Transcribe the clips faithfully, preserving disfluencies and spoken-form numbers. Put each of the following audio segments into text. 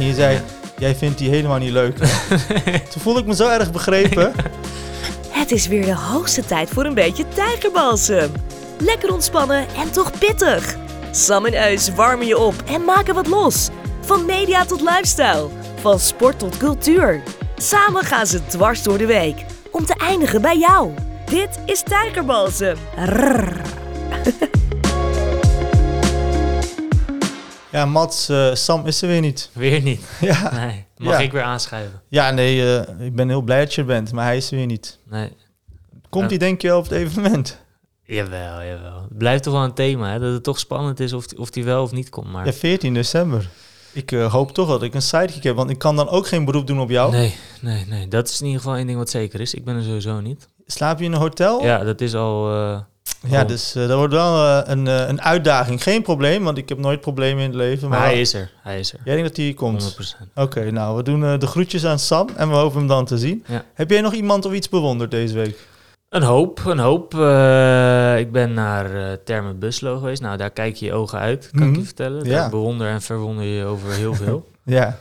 En je zei, ja. jij vindt die helemaal niet leuk. Toen voelde ik me zo erg begrepen. Het is weer de hoogste tijd voor een beetje tijgerbalsem. Lekker ontspannen en toch pittig. Sam en Eus warmen je op en maken wat los. Van media tot lifestyle. Van sport tot cultuur. Samen gaan ze dwars door de week. Om te eindigen bij jou. Dit is Tijgerbalsem. Rrr. Ja, Mats, uh, Sam is er weer niet. Weer niet? Ja. Nee. Mag ja. ik weer aanschuiven? Ja, nee, uh, ik ben heel blij dat je er bent, maar hij is er weer niet. Nee. Komt hij uh, denk je wel op het evenement? Jawel, jawel. Het blijft toch wel een thema, hè? Dat het toch spannend is of, of die wel of niet komt. Maar... Ja, veertien december. Ik uh, hoop toch dat ik een sidekick heb, want ik kan dan ook geen beroep doen op jou. Nee, nee, nee. Dat is in ieder geval één ding wat zeker is. Ik ben er sowieso niet. Slaap je in een hotel? Ja, dat is al... Uh, ja, dus uh, dat wordt wel uh, een, uh, een uitdaging. Geen probleem, want ik heb nooit problemen in het leven. Maar, maar hij is er, hij is er. Jij denkt dat hij hier komt? honderd procent. Oké, okay, nou, we doen uh, de groetjes aan Sam en we hopen hem dan te zien. Ja. Heb jij nog iemand of iets bewonderd deze week? Een hoop, een hoop. Uh, ik ben naar uh, Termen Buslo geweest. Nou, daar kijk je je ogen uit, kan mm-hmm. ik je vertellen. Daar ja. bewonder en verwonder je over heel veel. Ja.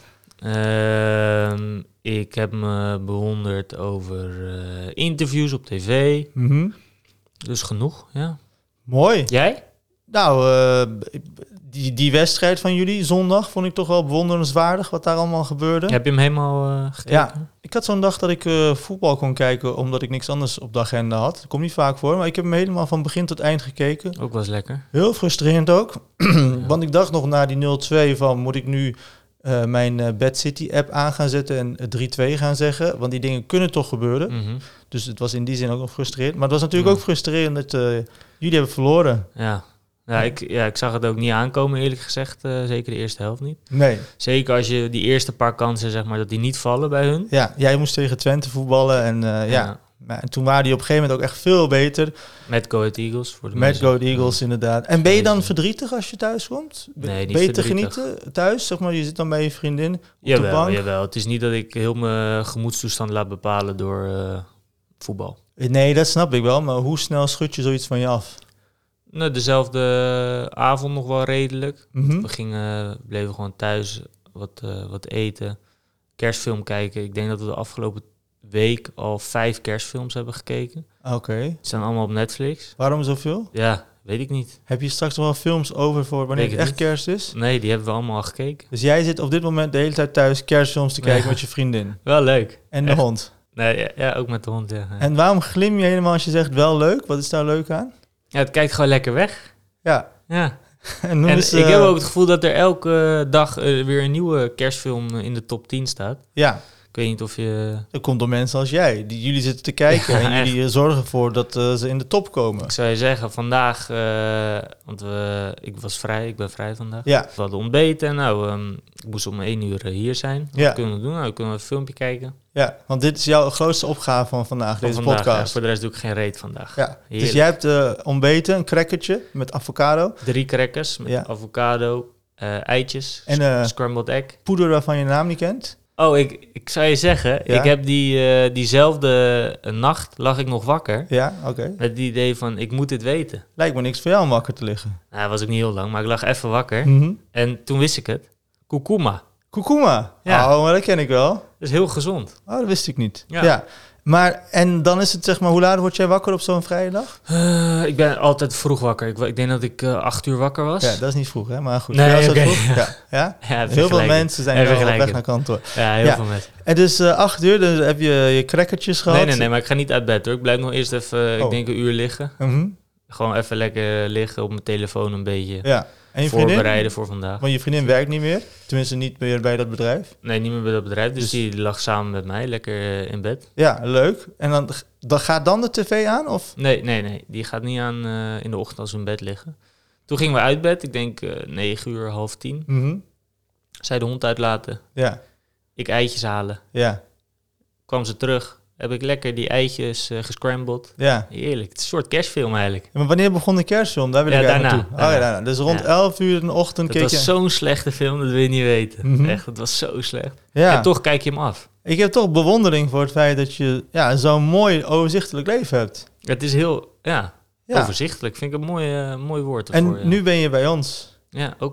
Uh, ik heb me bewonderd over uh, interviews op tv. Mm-hmm. Dus genoeg, ja. Mooi. Jij? Nou, uh, die, die wedstrijd van jullie zondag vond ik toch wel bewonderenswaardig wat daar allemaal gebeurde. Heb je hem helemaal uh, gekeken? Ja, ik had zo'n dag dat ik uh, voetbal kon kijken omdat ik niks anders op de agenda had. Dat komt niet vaak voor, maar ik heb hem helemaal van begin tot eind gekeken. Ook was lekker. Heel frustrerend ook, ja. Want ik dacht nog na die nul twee van moet ik nu uh, mijn uh, Bad City app aan gaan zetten en uh, drie twee gaan zeggen. Want die dingen kunnen toch gebeuren. Mm-hmm. Dus het was in die zin ook nog frustrerend. Maar het was natuurlijk mm. ook frustrerend dat uh, jullie hebben verloren. Ja. Ja ik, ja, ik zag het ook niet aankomen, eerlijk gezegd. Uh, zeker de eerste helft niet. Nee. Zeker als je die eerste paar kansen, zeg maar, dat die niet vallen bij hun. Ja, jij moest tegen Twente voetballen. En, uh, ja. ja. Maar, en toen waren die op een gegeven moment ook echt veel beter. Met Go Ahead Eagles. Voor de Met Go Ahead Eagles, ja. Inderdaad. En ben je dan verdrietig als je thuis komt? Nee, niet ben je verdrietig. te genieten thuis? Zeg maar, je zit dan bij je vriendin op jawel, de bank. Jawel, het is niet dat ik heel mijn gemoedstoestand laat bepalen door uh, voetbal. Nee, dat snap ik wel. Maar hoe snel schud je zoiets van je af? Nou, dezelfde avond nog wel redelijk. Mm-hmm. We gingen, bleven gewoon thuis wat, uh, wat eten, kerstfilm kijken. Ik denk dat we de afgelopen week al vijf kerstfilms hebben gekeken. Oké. Okay. Die staan allemaal op Netflix. Waarom zoveel? Ja, weet ik niet. Heb je straks nog wel films over voor wanneer het echt niet. Kerst is? Nee, die hebben we allemaal al gekeken. Dus jij zit op dit moment de hele tijd thuis kerstfilms te kijken ja. met je vriendin? Wel leuk. En de echt. hond? Nee, ja, ja, ook met de hond, ja. ja. En waarom glim je helemaal als je zegt wel leuk? Wat is daar leuk aan? Ja, het kijkt gewoon lekker weg. Ja. Ja. en en eens, ik uh... heb ook het gevoel dat er elke dag uh, weer een nieuwe kerstfilm in de top tien staat. Ja. Ik weet niet of je... Dat komt door mensen als jij. Die, jullie zitten te kijken ja, en jullie echt. zorgen ervoor dat uh, ze in de top komen. Ik zou je zeggen, vandaag... Uh, want we, ik was vrij, ik ben vrij vandaag. Ja. We hadden ontbeten en nou, um, ik moest om één uur uh, hier zijn. Wat ja. kunnen we doen? Nou, we kunnen een filmpje kijken. Ja, want dit is jouw grootste opgave van vandaag, van deze vandaag, podcast. Ja, voor de rest doe ik geen reet vandaag. Ja. Dus jij hebt uh, ontbeten, een crackertje met avocado. Drie crackers met ja. avocado, uh, eitjes, en uh, scrambled egg. Poeder waarvan je de naam niet kent. Oh, ik, ik zou je zeggen, ja? ik heb die, uh, diezelfde uh, nacht lag ik nog wakker. Ja, oké. Okay. Met het idee van, ik moet dit weten. Lijkt me niks voor jou om wakker te liggen. Nou, dat was ook niet heel lang, maar ik lag even wakker. Mm-hmm. En toen wist ik het. Kurkuma. Kurkuma? Ja. Oh, maar dat ken ik wel. Dat is heel gezond. Oh, dat wist ik niet. Ja. ja. Maar, en dan is het zeg maar, hoe laat word jij wakker op zo'n vrije dag? Uh, ik ben altijd vroeg wakker. Ik, ik denk dat ik uh, acht uur wakker was. Ja, dat is niet vroeg, hè? Maar goed. Nee, oké. Okay. Ja. Ja? Ja, heel veel mensen zijn wel op weg naar kantoor. Ja, heel ja. veel mensen. En dus uh, acht uur, dan heb je je crackertjes gehad? Nee, nee, nee, maar ik ga niet uit bed, hoor. Ik blijf nog eerst even, uh, oh. ik denk een uur liggen. Mm-hmm. Gewoon even lekker liggen op mijn telefoon een beetje. Ja. En je voorbereiden vriendin? voor vandaag. Want je vriendin werkt niet meer? Tenminste niet meer bij dat bedrijf? Nee, niet meer bij dat bedrijf. Dus, dus die lag samen met mij lekker in bed. Ja, leuk. En dan, dan gaat dan de tv aan? Of? Nee, nee, nee. Die gaat niet aan uh, in de ochtend als we in bed liggen. Toen gingen we uit bed. Ik denk uh, negen uur, half tien. Mm-hmm. Zij de hond uitlaten. Ja. Ik eitjes halen. Ja. Kwam ze terug. Heb ik lekker die eitjes uh, gescrambled. Ja. Heerlijk. Het is een soort kerstfilm eigenlijk. Ja, maar wanneer begon de kerstfilm? Daar wil ja, ik daarna, naartoe. daarna. Oh ja, daarna. Dus rond ja. elf uur in de ochtend dat keek was je... zo'n slechte film, dat wil je niet weten. Mm-hmm. Echt, het was zo slecht. Ja. En toch kijk je hem af. Ik heb toch bewondering voor het feit dat je ja, zo'n mooi, overzichtelijk leven hebt. Het is heel, ja, ja. overzichtelijk. Vind ik een mooi, uh, mooi woord ervoor. En ja. nu ben je bij ons. Ja, ook leuk.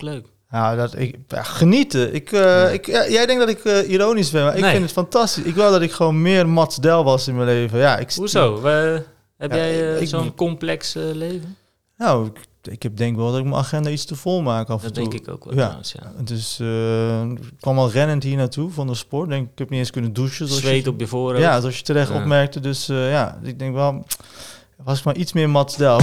Nou, dat ik ja, genieten. Ik, uh, ja. ik, ja, jij denkt dat ik uh, ironisch ben, maar ik nee. vind het fantastisch. Ik wou dat ik gewoon meer Mats Del was in mijn leven. Ja, ik Hoezo? We, heb ja, jij uh, zo'n complex uh, leven? Nou, ik, ik heb denk wel dat ik mijn agenda iets te vol maak af en toe. Dat denk ik ook wel. Ja. Trouwens, ja. Dus uh, ik kwam al rennend hier naartoe van de sport. Denk, ik heb niet eens kunnen douchen. Zweet je, op je voorhoofd. Ja, zoals je terecht ja. opmerkte. Dus uh, ja, ik denk wel, was ik maar iets meer Mats Del.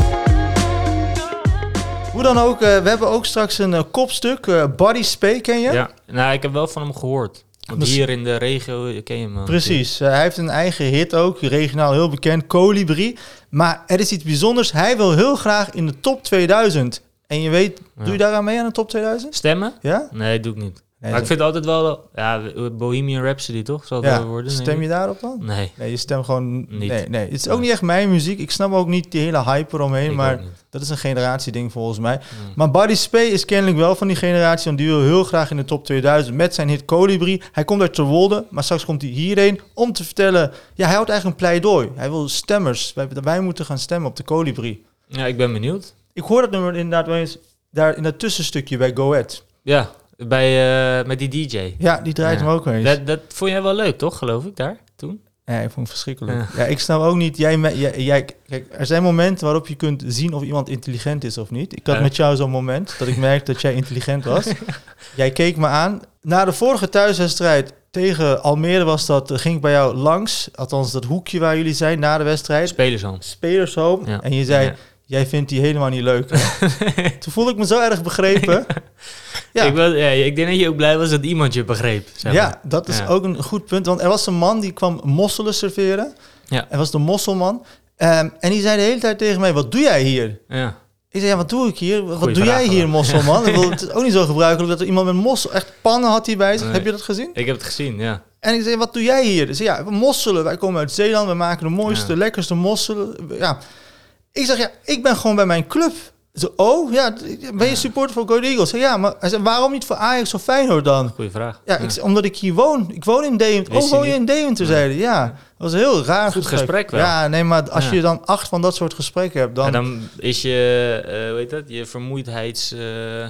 Hoe dan ook, uh, we hebben ook straks een uh, kopstuk. Uh, Body Spay, ken je? Ja, nou, ik heb wel van hem gehoord. Want dus, hier in de regio ken je hem. Man. Precies, uh, hij heeft een eigen hit ook, regionaal heel bekend, Colibri. Maar er is iets bijzonders, hij wil heel graag in de top tweeduizend. En je weet, ja. doe je daaraan mee aan de top tweeduizend? Stemmen? Ja? Nee, doe ik niet. Nee, maar ik vind altijd wel, ja, Bohemian Rhapsody toch? Zal het ja. wel worden? Stem je daarop dan? Nee. Nee, je stemt gewoon niet. Nee, nee. Het is nee. ook niet echt mijn muziek. Ik snap ook niet die hele hype eromheen, ik maar dat is een generatieding volgens mij. Mm. Maar Body Spay is kennelijk wel van die generatie, want die wil heel graag in de top tweeduizend met zijn hit Colibri. Hij komt uit Terwolde, maar straks komt hij hierheen om te vertellen, ja, hij houdt eigenlijk een pleidooi. Hij wil stemmers. Wij, wij moeten gaan stemmen op de Colibri. Ja, ik ben benieuwd. Ik hoor dat nummer inderdaad wel eens daar in dat tussenstukje bij Go Ahead. Ja. Bij, uh, met die D J. Ja, die draait ja. hem ook eens. Dat, dat vond jij wel leuk, toch? Geloof ik, daar, toen? Ja, ik vond het verschrikkelijk. Ja, ja ik snap ook niet... Jij, jij, jij, kijk, er zijn momenten waarop je kunt zien of iemand intelligent is of niet. Ik had uh. met jou zo'n moment dat ik merkte dat jij intelligent was. Jij keek me aan. Na de vorige thuiswedstrijd tegen Almere was dat, ging ik bij jou langs. Althans, dat hoekje waar jullie zijn na de wedstrijd. Spelershome. Spelershome. Ja. En je zei... Ja. Jij vindt die helemaal niet leuk. Toen voelde ik me zo erg begrepen. Ja. Ik, wil, ja, ik denk dat je ook blij was dat iemand je begreep. Zeg maar. Ja, dat is ja. ook een goed punt. Want er was een man die kwam mosselen serveren. Ja. Hij was de mosselman. Um, en die zei de hele tijd tegen mij, wat doe jij hier? Ja. Ik zei, ja, wat doe ik hier? Wat Goeie doe jij hier, mosselman? Ja. Het is ook niet zo gebruikelijk dat er iemand met mossel... Echt pannen had hij bij zich. Nee. Heb je dat gezien? Ik heb het gezien, ja. En ik zei, wat doe jij hier? Ik zei, ja, we mosselen. Wij komen uit Zeeland. We maken de mooiste, ja. lekkerste mosselen. Ja. Ik zeg, ja, ik ben gewoon bij mijn club. Zo, oh, ja, ben je supporter voor Go Eagles? Zeg, ja, maar hij zei, waarom niet voor Ajax of Feyenoord dan? Goeie vraag. Ja, ja. Ik zei, omdat ik hier woon. Ik woon in Deventer. Oh, woon je in Deventer, zei hij. Ja, dat was een heel raar Goed gesprek. gesprek wel. Ja, nee, maar als ja. je dan acht van dat soort gesprekken hebt, dan... En dan is je, uh, hoe heet dat, je vermoeidheids... Uh,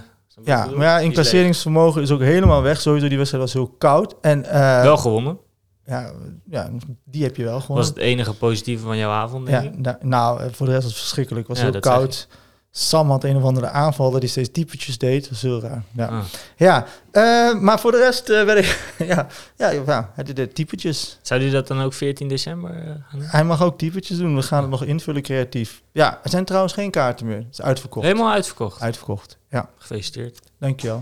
ja, maar ja, incasseringsvermogen is ook helemaal weg. Sowieso, die wedstrijd was heel koud. En, uh, wel gewonnen. Ja, ja, die heb je wel gewoon. Was het enige positieve van jouw avond, denk ja, ik? Da- nou, voor de rest was het verschrikkelijk. Het was ja, heel koud. Sam had een of andere aanval dat hij steeds typetjes deed. Dat was heel raar. Ja, ah. ja uh, maar voor de rest uh, werd ik... ja, ja, ja, hij deed typetjes. Zou hij dat dan ook veertien december uh, gaan doen? Hij mag ook typetjes doen. We gaan het nog invullen creatief. Ja, er zijn trouwens geen kaarten meer. Het is uitverkocht. Helemaal uitverkocht? Uitverkocht, ja. Gefeliciteerd. Dankjewel.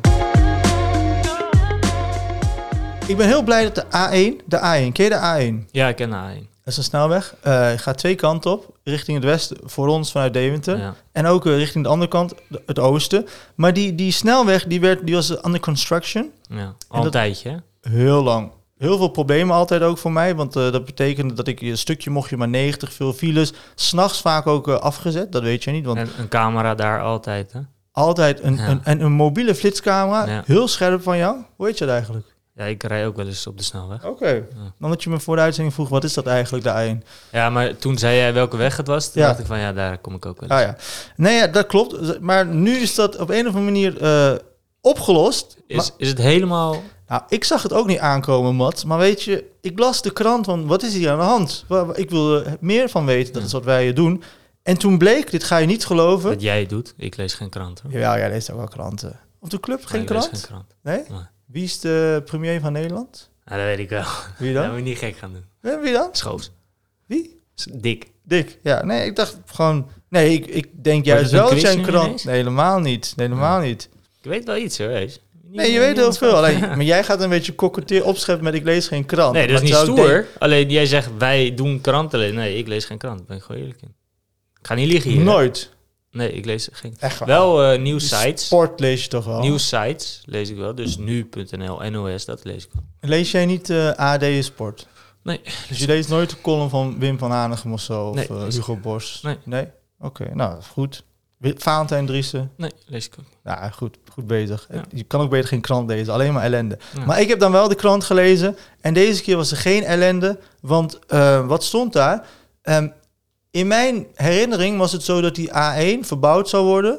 Ik ben heel blij dat de A één, de A één, ken je de A één? Ja, ik ken de A één. Dat is een snelweg. Uh, gaat twee kanten op. Richting het westen, voor ons vanuit Deventer. Ja. En ook uh, richting de andere kant, de, het oosten. Maar die, die snelweg, die, werd, die was under construction. Ja, al een tijdje. Heel lang. Heel veel problemen altijd ook voor mij. Want uh, dat betekende dat ik een stukje mocht je maar negentig, veel files. 's Nachts vaak ook uh, afgezet, dat weet je niet. Want en een camera daar altijd, hè? Altijd. Een, ja. een, en een mobiele flitscamera. Ja. Heel scherp van jou. Hoe heet je dat eigenlijk? Ja, ik rij ook wel eens op de snelweg. Oké. Okay. Ja. Dan dat je me voor de uitzending vroeg, wat is dat eigenlijk, de A één? Ja, maar toen zei jij welke weg het was. Toen ja. dacht ik van, ja, daar kom ik ook wel eens. Ah, ja. Nee, ja, dat klopt. Maar nu is dat op een of andere manier uh, opgelost. Is, maar, is het helemaal... Nou, ik zag het ook niet aankomen, Mats. Maar weet je, ik las de krant van, wat is hier aan de hand? Ik wil er meer van weten. Dat ja. is wat wij doen. En toen bleek, dit ga je niet geloven. Wat jij doet. Ik lees geen krant, hoor. Ja, jij leest ook wel kranten. Op de club geen nee, krant? Lees geen krant. Nee? nee? Wie is de premier van Nederland? Ja, dat weet ik wel. Wie dan? Dat moet je niet gek gaan doen. Ja, wie dan? Schoofs. Wie? Dick. Dick, ja. Nee, ik dacht gewoon... Nee, ik, ik denk juist wel dat jij een krant... Nee, helemaal niet. Nee, helemaal ja. niet. Ik weet wel iets, hoor. Wees. Nee, je weet heel veel. Alleen, maar jij gaat een beetje koketteer opscheppen met ik lees geen krant. Nee, dat is niet stoer. Denk... Alleen jij zegt, wij doen kranten alleen. Nee, ik lees geen krant. Daar ben ik gewoon eerlijk in. Ik ga niet liegen hier. Nooit. Nee, ik lees geen... Echt waar? Wel uh, nieuwssites. Sport lees je toch wel? Nieuwssites lees ik wel. Dus nu punt n l, N O S, dat lees ik wel. Lees jij niet uh, A D Sport? Nee. Dus je leest nooit de column van Wim van Hanegem of zo? Of nee, uh, Hugo Bos? Nee. Nee? Oké, okay, nou, goed. Valentijn Driessen? Nee, lees ik ook niet. Ja, goed, goed bezig. Ja. Je kan ook beter geen krant lezen, alleen maar ellende. Ja. Maar ik heb dan wel de krant gelezen. En deze keer was er geen ellende. Want uh, wat stond daar? Um, in mijn herinnering was het zo dat die A één verbouwd zou worden.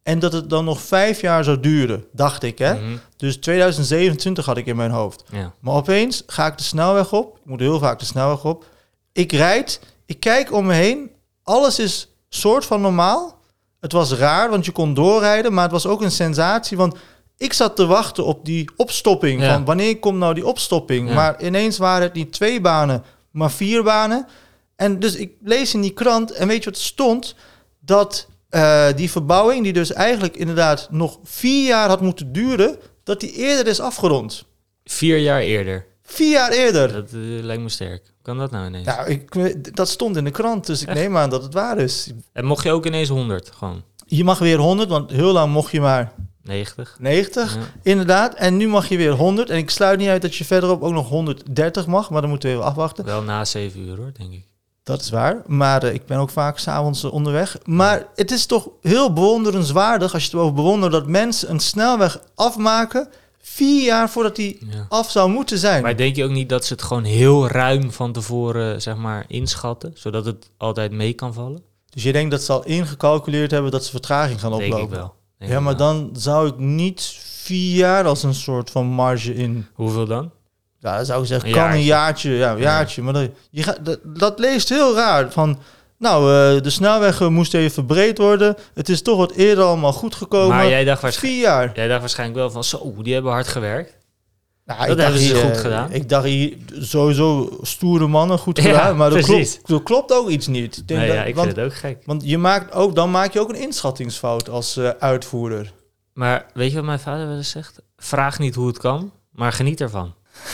En dat het dan nog vijf jaar zou duren, dacht ik. Hè? Mm-hmm. Dus tweeduizend zevenentwintig had ik in mijn hoofd. Ja. Maar opeens ga ik de snelweg op. Ik moet heel vaak de snelweg op. Ik rijd, ik kijk om me heen. Alles is soort van normaal. Het was raar, want je kon doorrijden. Maar het was ook een sensatie, want ik zat te wachten op die opstopping. Ja. Van wanneer komt nou die opstopping? Ja. Maar ineens waren het niet twee banen, maar vier banen. En dus ik lees in die krant en weet je wat er stond? Dat uh, die verbouwing, die dus eigenlijk inderdaad nog vier jaar had moeten duren, dat die eerder is afgerond. Vier jaar eerder. Vier jaar eerder. Dat uh, lijkt me sterk. Kan dat nou ineens? Ja, ik, dat stond in de krant, dus ik Echt? neem aan dat het waar is. En mocht je ook ineens honderd gewoon? Je mag weer honderd, want heel lang mocht je maar negentig. negentig, ja. Inderdaad. En nu mag je weer honderd. En ik sluit niet uit dat je verderop ook nog honderddertig mag, maar dan moeten we even afwachten. Wel na zeven uur hoor, denk ik. Dat is waar, maar uh, ik ben ook vaak 's avonds uh, onderweg. Maar ja. Het is toch heel bewonderenswaardig, als je het over bewondert, dat mensen een snelweg afmaken vier jaar voordat die ja. af zou moeten zijn. Maar denk je ook niet dat ze het gewoon heel ruim van tevoren, zeg maar, inschatten, zodat het altijd mee kan vallen? Dus je denkt dat ze al ingecalculeerd hebben dat ze vertraging gaan oplopen? Denk ik wel. Denk ja, maar wel. Dan zou ik niet vier jaar als een soort van marge in. Hoeveel dan? Ja, dan zou ik zeggen, een kan jaartje. een jaartje. Ja, een jaartje. Ja. Maar dat, je gaat, dat, dat leest heel raar. Van, nou, uh, de snelweg uh, moest even verbreed worden. Het is toch wat eerder allemaal goed gekomen. Maar jij dacht, waarsch- vier jaar. jij dacht waarschijnlijk wel van, zo, die hebben hard gewerkt. Nou, dat hebben ze uh, goed gedaan. Ik dacht hier sowieso stoere mannen goed gedaan. Ja, maar er klopt, er klopt ook iets niet. Ik, denk nee, dat, ja, ik want, vind het ook gek. Want je maakt ook, dan maak je ook een inschattingsfout als uh, uitvoerder. Maar weet je wat mijn vader wel eens zegt? Vraag niet hoe het kan, maar geniet ervan.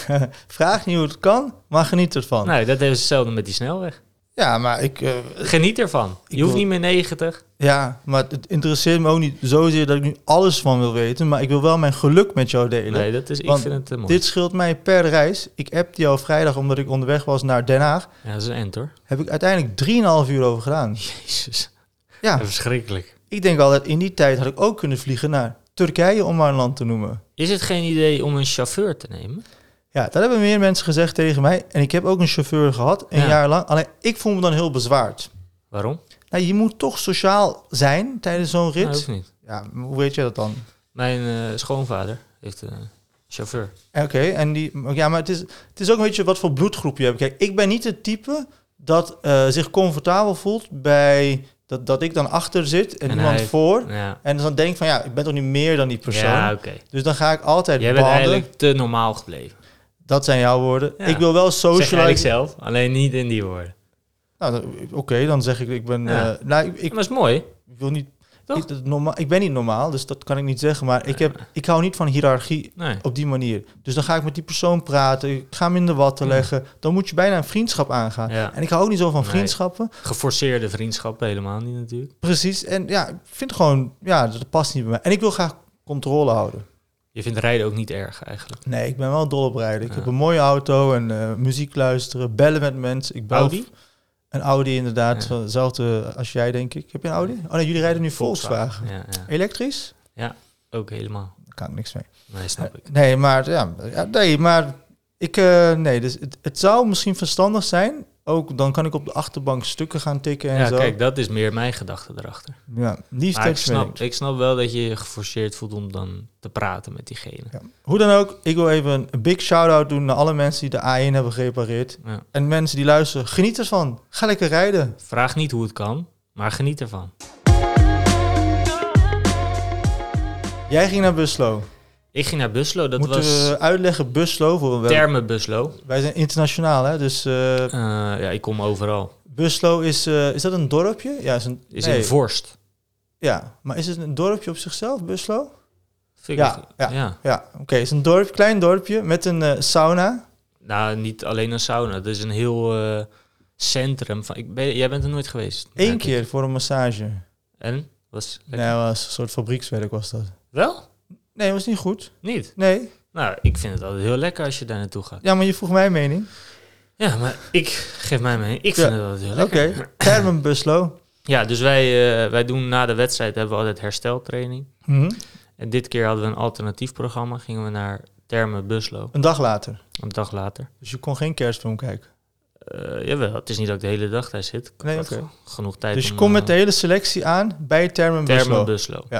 Vraag niet hoe het kan, maar geniet ervan. Nee, dat is hetzelfde met die snelweg. Ja, maar ik... Uh, geniet ervan. Je hoeft wil... niet meer negentig. Ja, maar het interesseert me ook niet zozeer dat ik nu alles van wil weten. Maar ik wil wel mijn geluk met jou delen. Nee, dat is, ik vind het uh, mooi. Dit scheelt mij per reis. Ik appte jou vrijdag omdat ik onderweg was naar Den Haag. Ja, dat is een end hoor. Heb ik uiteindelijk drieënhalf uur over gedaan. Jezus. Ja. Dat is verschrikkelijk. Ik denk altijd, in die tijd had ik ook kunnen vliegen naar Turkije, om maar een land te noemen. Is het geen idee om een chauffeur te nemen? Ja, dat hebben meer mensen gezegd tegen mij. En ik heb ook een chauffeur gehad, een ja. jaar lang. Alleen, ik voel me dan heel bezwaard. Waarom? Nou, je moet toch sociaal zijn tijdens zo'n rit. Nee, hoeft niet. Ja, hoe weet je dat dan? Mijn uh, schoonvader heeft een chauffeur. Oké, okay, en die... Ja, maar het is, het is ook een beetje wat voor bloedgroep je hebt. Kijk, ik ben niet het type dat uh, zich comfortabel voelt bij... Dat, dat ik dan achter zit en, en iemand hij, voor. Ja. En dan denk ik van, ja, ik ben toch niet meer dan die persoon. Ja, okay. Dus dan ga ik altijd Jij bent eigenlijk te normaal gebleven. Dat zijn jouw woorden. Ja. Ik wil wel socialize. Zeg ik zelf, alleen niet in die woorden. Nou, oké, okay, dan zeg ik, ik ben... Ja. Uh, nou, ik, ik, dat is mooi. Ik wil niet... Ik, dat normaal, ik ben niet normaal, dus dat kan ik niet zeggen. Maar ik, heb, ik hou niet van hiërarchie nee. op die manier. Dus dan ga ik met die persoon praten. Ik ga hem in de watten ja. leggen. Dan moet je bijna een vriendschap aangaan. Ja. En ik hou ook niet zo van nee. vriendschappen. Geforceerde vriendschappen helemaal niet natuurlijk. Precies. En ja, ik vind gewoon... Ja, dat past niet bij mij. En ik wil graag controle houden. Je vindt rijden ook niet erg eigenlijk? Nee, ik ben wel dol op rijden. Ik ja. heb een mooie auto en uh, muziek luisteren, bellen met mensen. Ik Audi? Een Audi inderdaad, ja. Hetzelfde als jij denk ik. Heb je een Audi? Oh nee, jullie rijden nu Volkswagen. Volkswagen. Ja, ja. Elektrisch? Ja, ook helemaal. Daar kan ik niks mee. Nee, snap ik. Nee, maar ja, ja nee, maar ik uh, nee, dus het, het zou misschien verstandig zijn. Ook dan kan ik op de achterbank stukken gaan tikken en ja, zo. Ja, kijk, dat is meer mijn gedachte erachter. Ja, niet maar ik snap, ik snap wel dat je je geforceerd voelt om dan te praten met diegene. Ja. Hoe dan ook, ik wil even een big shout-out doen naar alle mensen die de A één hebben gerepareerd. Ja. En mensen die luisteren, geniet ervan. Ga lekker rijden. Vraag niet hoe het kan, maar geniet ervan. Jij ging naar Buslo. Ik ging naar Buslo, dat Moeten was... we uitleggen Buslo? Voor we Termen Buslo. Wij zijn internationaal, hè? Dus... Uh, uh, ja, ik kom overal. Buslo is... Uh, is dat een dorpje? Ja, is een... Is nee. in Vorst. Ja, maar is het een dorpje op zichzelf, Buslo? Vind ja, ik, ja, ja, ja. Oké, okay, het is een dorp, klein dorpje met een uh, sauna. Nou, niet alleen een sauna. Het is een heel uh, centrum. Van, ik ben, jij bent er nooit geweest? Eén keer ik. voor een massage. En? Was nee, het was een soort fabriekswerk was dat. Wel? Nee, het was niet goed. Niet? Nee. Nou, ik vind het altijd heel lekker als je daar naartoe gaat. Ja, maar je vroeg mijn mening. Ja, maar ik geef mijn mening. Ik vind ja. het altijd heel lekker. Oké, okay. Termen Buslo. Ja, dus wij, uh, wij doen na de wedstrijd hebben we altijd hersteltraining. Mm-hmm. En dit keer hadden we een alternatief programma. Gingen we naar Termen Buslo. Een dag later? Een dag later. Dus je kon geen kerstfilm kijken? Uh, jawel, het is niet dat ik de hele dag daar zit. Ik nee, oké. Okay. Genoeg tijd. Dus je om, komt uh, met de hele selectie aan bij Termen Buslo? Termen Buslo. Ja.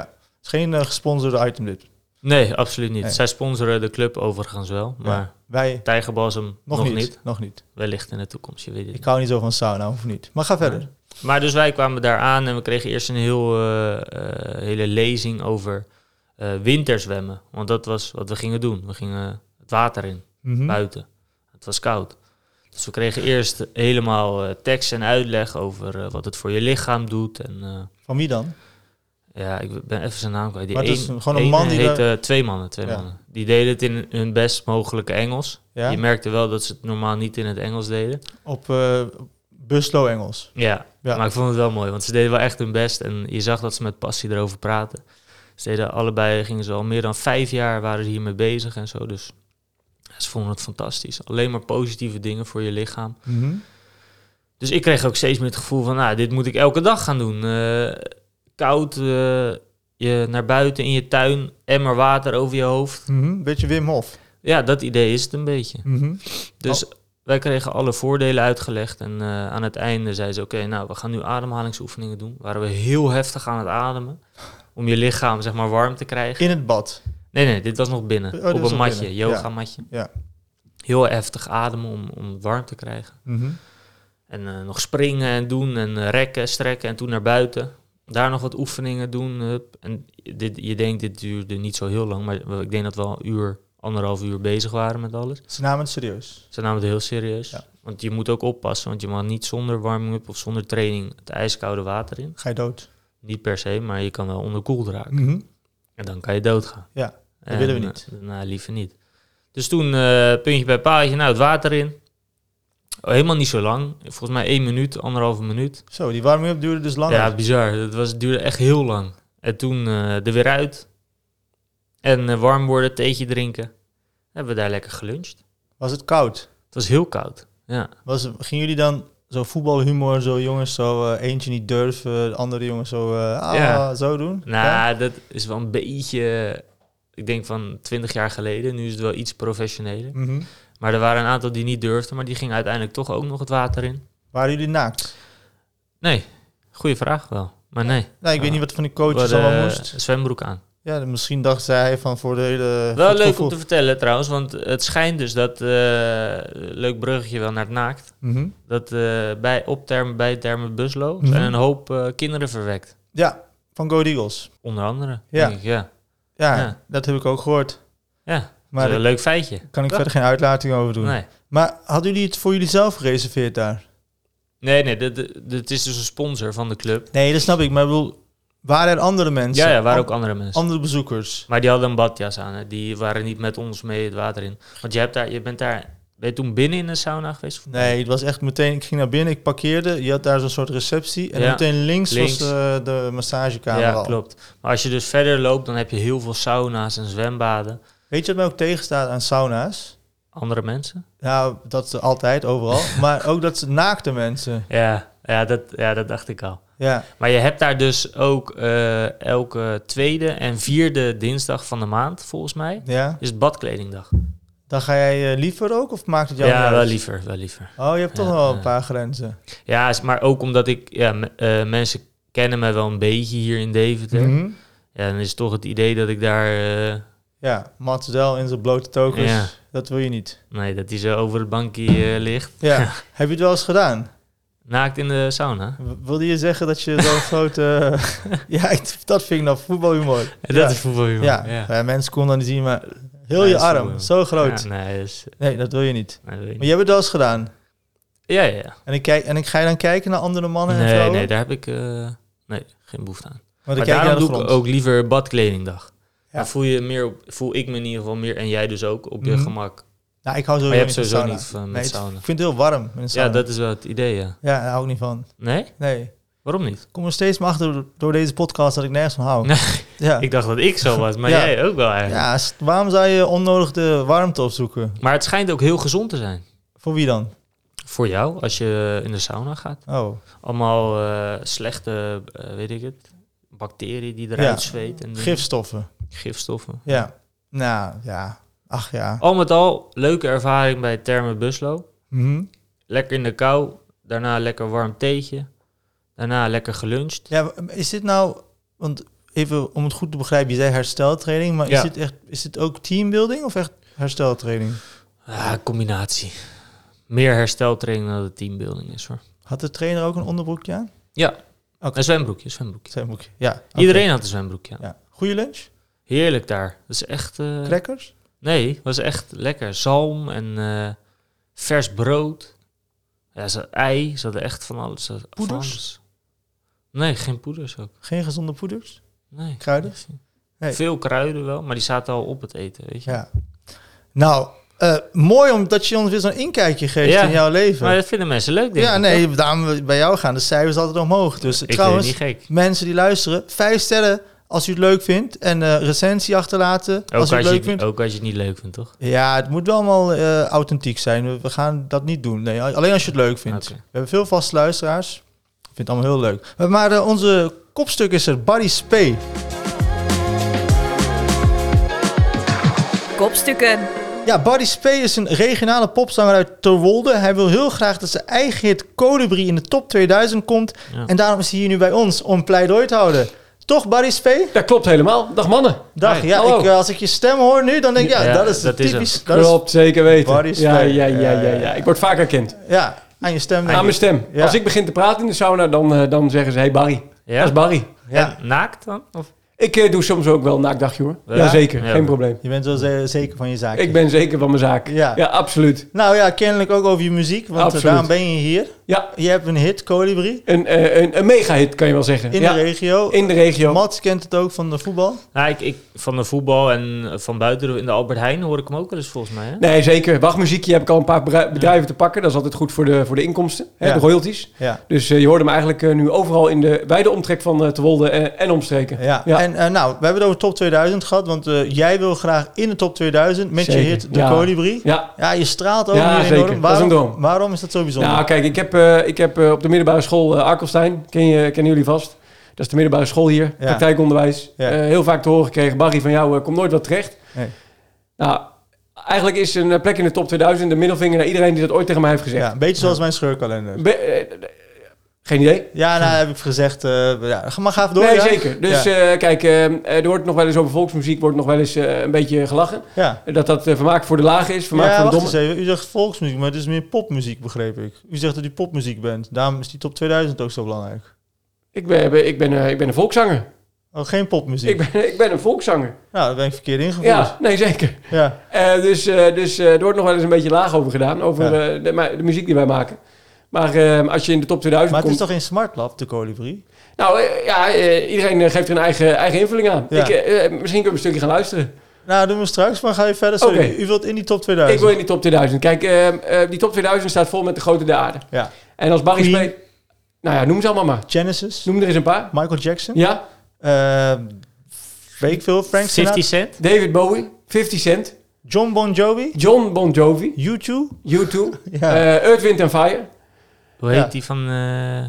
is geen uh, gesponsorde item dit. Nee, absoluut niet. Nee. Zij sponsoren de club overigens wel, maar ja, wij Tijgerbalsem nog, nog niet. niet. Nog niet. Wellicht in de toekomst, je weet het. Ik hou niet zo van sauna, of niet. Maar ga verder. Ja. Maar dus wij kwamen daar aan en we kregen eerst een heel, uh, uh, hele lezing over uh, winterzwemmen. Want dat was wat we gingen doen. We gingen het water in, mm-hmm. buiten. Het was koud. Dus we kregen eerst helemaal uh, tekst en uitleg over uh, wat het voor je lichaam doet. En, uh, van wie dan? Ja, ik ben even zijn naam kwijt. Die maar het is een, gewoon een man die... heette, daar... Twee mannen, twee ja. mannen. Die deden het in hun best mogelijke Engels. Ja? Je merkte wel dat ze het normaal niet in het Engels deden. Op uh, Buslo Engels. Ja, ja, maar ik vond het wel mooi. Want ze deden wel echt hun best. En je zag dat ze met passie erover praten. Ze deden allebei, gingen ze al meer dan vijf jaar waren ze hiermee bezig en zo. Dus ze vonden het fantastisch. Alleen maar positieve dingen voor je lichaam. Mm-hmm. Dus ik kreeg ook steeds meer het gevoel van, nou, dit moet ik elke dag gaan doen. Uh, koud, uh, je naar buiten in je tuin, emmer water over je hoofd. Mm-hmm. Beetje Wim Hof. Ja, dat idee is het een beetje. Mm-hmm. Dus oh. wij kregen alle voordelen uitgelegd. En uh, aan het einde zei ze, oké, okay, nou, we gaan nu ademhalingsoefeningen doen. Waren we heel heftig aan het ademen. Om je lichaam, zeg maar, warm te krijgen. In het bad? Nee, nee, dit was nog binnen. Oh, op een matje, yogamatje. Ja. ja. Heel heftig ademen om, om het warm te krijgen. Mm-hmm. En uh, nog springen en doen en uh, rekken, strekken en toen naar buiten. Daar nog wat oefeningen doen. Hup. En dit, je denkt, dit duurde niet zo heel lang. Maar ik denk dat we al een uur, anderhalf uur bezig waren met alles. Ze namen het serieus? Ze namen het heel serieus. Ja. Want je moet ook oppassen. Want je mag niet zonder warming-up of zonder training het ijskoude water in. Ga je dood? Niet per se, maar je kan wel onderkoeld raken. Mm-hmm. En dan kan je doodgaan. Ja, dat en, willen we niet. Uh, nou, liever niet. Dus toen uh, puntje bij paaltje, nou het water in. Oh, helemaal niet zo lang. Volgens mij één minuut, anderhalve minuut. Zo, die warming-up duurde dus langer. Ja, bizar. Het was, duurde echt heel lang. En toen uh, er weer uit. En uh, warm worden, theetje drinken. Hebben we daar lekker geluncht. Was het koud? Het was heel koud, ja. Was, gingen jullie dan zo voetbalhumor, zo jongens zo uh, eentje niet durven, de andere jongens zo, uh, ah, ja. zo doen? Nou, ja? dat is wel een beetje, ik denk van twintig jaar geleden. Nu is het wel iets professioneler. Mm-hmm. Maar er waren een aantal die niet durfden, maar die gingen uiteindelijk toch ook nog het water in. Waren jullie naakt? Nee, goede vraag wel, maar nee. Nee, ik weet niet wat van die coaches allemaal moest. Zwembroek aan. Ja, misschien dacht zij van voor de hele... Wel leuk gevoel. Om te vertellen trouwens, want het schijnt dus dat, uh, leuk bruggetje wel naar het naakt, mm-hmm. dat uh, bij, op termen, bij Termen Buslo mm-hmm. zijn een hoop uh, kinderen verwekt. Ja, van Go Eagles. Onder andere, ja. denk ik, ja. ja. Ja, dat heb ik ook gehoord. Ja, maar een leuk feitje. Kan ik ja. verder geen uitlating over doen. Nee. Maar hadden jullie het voor jullie zelf gereserveerd daar? Nee, nee, het is dus een sponsor van de club. Nee, dat snap ik, maar ik bedoel... Waren er andere mensen? Ja, ja, waren ook andere mensen. Andere bezoekers? Maar die hadden een badjas aan. Hè. Die waren niet met ons mee het water in. Want je, hebt daar, je bent daar... Ben je toen binnen in de sauna geweest? Nee, het was echt meteen... Ik ging naar binnen, ik parkeerde. Je had daar zo'n soort receptie. En ja, meteen links, links was uh, de massagekamer ja, al. Ja, klopt. Maar als je dus verder loopt, dan heb je heel veel sauna's en zwembaden. Weet je wat mij ook tegenstaat aan sauna's? Andere mensen? Nou, dat ze altijd, overal. Maar ook dat ze naakte mensen. Ja, ja, dat, ja, dat dacht ik al. Ja. Maar je hebt daar dus ook uh, elke tweede en vierde dinsdag van de maand, volgens mij, ja. is het badkledingdag. Dan ga jij uh, liever ook, of maakt het jou ja, niet uit? Ja, wel liever, wel liever. Oh, je hebt toch ja, wel een uh, paar grenzen. Ja, maar ook omdat ik, ja, m- uh, mensen kennen mij wel een beetje hier in Deventer. Mm-hmm. Ja, dan is het toch het idee dat ik daar... Uh, ja, Mats Del in zijn blote tokens, ja. Dat wil je niet. Nee, dat hij zo over het bankje uh, ligt. Ja, heb je het wel eens gedaan? Naakt in de sauna. Wilde je zeggen dat je zo'n grote... ja, ik, dat vind ik nou voetbalhumor. Ja, dat ja. is voetbalhumor, ja. Ja. ja. Mensen konden dan niet zien, maar heel nee, je arm, voetbalhumor. Zo groot. Ja, nee, dus, nee, dat wil je niet. Nee, wil je niet. Maar jij hebt het wel eens gedaan? Ja, ja, ja. En ik, kijk, en ik ga je dan kijken naar andere mannen nee, en vrouwen? Nee, daar heb ik uh, nee, geen behoefte aan. Maar, maar daarom doe ik ook liever badkledingdag. Ja. Dan voel je meer op, voel ik me in ieder geval meer, en jij dus ook, op je mm-hmm. gemak. Nou, ik hou zo maar je hebt niet sowieso niet van met nee, sauna. Ik vind het heel warm in de sauna. Ja, dat is wel het idee, ja. Ja, daar hou ik niet van. Nee? Nee. Waarom niet? Ik kom er steeds maar achter door deze podcast dat ik nergens van hou. Nee, ja. Ik dacht dat ik zo was, maar ja. jij ook wel eigenlijk. Ja, waarom zou je onnodig de warmte opzoeken? Maar het schijnt ook heel gezond te zijn. Voor wie dan? Voor jou, als je in de sauna gaat. Oh. Allemaal uh, slechte, uh, weet ik het, bacteriën die eruit ja. zweet. En gifstoffen. Gifstoffen. Ja. Nou, ja. Ach ja. Al met al, leuke ervaring bij Termen Buslo. Mm-hmm. Lekker in de kou, daarna lekker warm theetje. Daarna lekker geluncht. Ja, is dit nou... Want even om het goed te begrijpen, je zei hersteltraining, maar ja. is dit echt, is dit ook teambuilding of echt hersteltraining? Ja, combinatie. Meer hersteltraining dan de teambuilding is, hoor. Had de trainer ook een onderbroekje aan? Ja, okay. een zwembroekje, zwembroekje. zwembroekje. Ja, okay. Iedereen had een zwembroekje aan. Ja. Goeie lunch? Heerlijk daar. Dat is echt... Uh... Crackers? Nee, was echt lekker. Zalm en uh, vers brood. Ja, ze ei. Ze hadden echt van alles. Poeders? Van alles. Nee, geen poeders ook. Geen gezonde poeders? Nee. Kruiden? Nee. Veel kruiden wel, maar die zaten al op het eten, weet je. Ja. Nou, uh, mooi omdat je ons weer zo'n inkijkje geeft ja. in jouw leven. Maar dat vinden mensen leuk, denk ja, ik. Ja, nee, daarom bij jou gaan de cijfers altijd omhoog. Dus ik trouwens, niet gek. mensen die luisteren, vijf sterren als u het leuk vindt. En uh, recensie achterlaten ook als u het als leuk je, vindt. Ook als je het niet leuk vindt, toch? Ja, het moet wel allemaal uh, authentiek zijn. We gaan dat niet doen. Nee, alleen als je het leuk vindt. Okay. We hebben veel vaste luisteraars. Ik vind het allemaal heel leuk. Maar uh, onze kopstuk is er, Buddy Spee. Kopstukken. Ja, Buddy Spee is een regionale popzanger uit Terwolde. Hij wil heel graag dat zijn eigen hit Colibri in de top tweeduizend komt. Ja. En daarom is hij hier nu bij ons om pleidooi te houden. Toch, Buddy Spee? Dat klopt helemaal. Dag mannen. Dag, hey. ja. Ik, als ik je stem hoor nu, dan denk ik, ja, ja dat is dat typisch. Is dat klopt, is zeker weten. Buddy Spee. Ja, ja, ja, ja, ja, ja. Ik word vaak herkend. Ja, aan je stem. Aan mijn stem. Ja. Als ik begin te praten in de sauna, dan, uh, dan zeggen ze, hey Barry. Ja? Dat is Barry. Ja. En naakt dan? Of? Ik uh, doe soms ook wel een naakdagje hoor. Ja, ja zeker. Ja. Geen probleem. Je bent wel z- zeker van je zaak. Ik ben zeker van mijn zaak. Ja. ja, absoluut. Nou ja, kennelijk ook over je muziek, want absoluut. Daarom ben je hier. Ja. Je hebt een hit, Colibri. Een, uh, een, een mega-hit kan je wel zeggen. In ja. de regio. In de regio. Mats kent het ook van de voetbal. Nou, ik, ik, van de voetbal en van buiten in de Albert Heijn hoor ik hem ook wel eens volgens mij. Hè? Nee, zeker. Wachtmuziekje heb ik al een paar bedrijven ja. te pakken. Dat is altijd goed voor de, voor de inkomsten, hè, ja. de royalties. Ja. Dus uh, je hoort hem eigenlijk uh, nu overal in de wijde omtrek van uh, Terwolde en, en omstreken. Ja. Ja. En uh, nou, we hebben het over top tweeduizend gehad, want uh, jij wil graag in de top tweeduizend met zeker. je hit De ja. Colibri. Ja. ja, je straalt ook ja, hier zeker. enorm. Waarom, dat is een droom. Waarom is dat zo bijzonder? Nou, kijk, ik heb, uh, ik heb uh, op de middelbare school uh, Arkelstein, ken je, kennen jullie vast. Dat is de middelbare school hier, ja. praktijkonderwijs. Ja. Uh, heel vaak te horen gekregen, Barry, van jou uh, komt nooit wat terecht. Nee. Nou, eigenlijk is een plek in de top tweeduizend de middelvinger naar iedereen die dat ooit tegen mij heeft gezegd. Ja, een beetje zoals ja. mijn scheurkalender. Be- uh, Geen idee? Ja, nou heb ik gezegd, uh, ja, maar ga even door. Nee, ja. zeker. Dus ja. uh, kijk, uh, er wordt nog wel eens over volksmuziek, wordt nog wel eens uh, een beetje gelachen. Ja. Dat dat uh, vermaak voor de lage is, vermaak ja, voor de domme. Eens even. U zegt volksmuziek, maar het is meer popmuziek, begreep ik. U zegt dat u popmuziek bent, daarom is die top tweeduizend ook zo belangrijk. Ik ben, ik ben, uh, ik ben een volkszanger. Oh, geen popmuziek? Ik ben, ik ben een volkszanger. Nou, daar ben ik verkeerd ingevuld. Ja, nee, zeker. Ja. Uh, dus uh, dus uh, er wordt nog wel eens een beetje laag over gedaan, over ja. uh, de, de muziek die wij maken. Maar uh, als je in de top tweeduizend Maar het komt... is toch in Smartlab, de Colibri? Nou, uh, ja, uh, iedereen uh, geeft er een eigen, eigen invulling aan. Ja. Ik, uh, misschien kunnen we een stukje gaan luisteren. Nou, doen we straks, maar ga je verder. Sorry, okay. U wilt in die top tweeduizend? Ik wil in die top tweeduizend. Kijk, uh, uh, die top tweeduizend staat vol met de grote der aarde. Ja. En als Barry Spee... Nou ja, noem ze allemaal maar. Genesis. Noem er eens een paar. Michael Jackson. Ja. Uh, weet ik veel. Frank Sinatra. fifty Cent. David Bowie. fifty Cent. John Bon Jovi. John Bon Jovi. U twee. U twee. Ja. Uh, Earth, Wind and Fire. Hoe heet ja. die van, uh,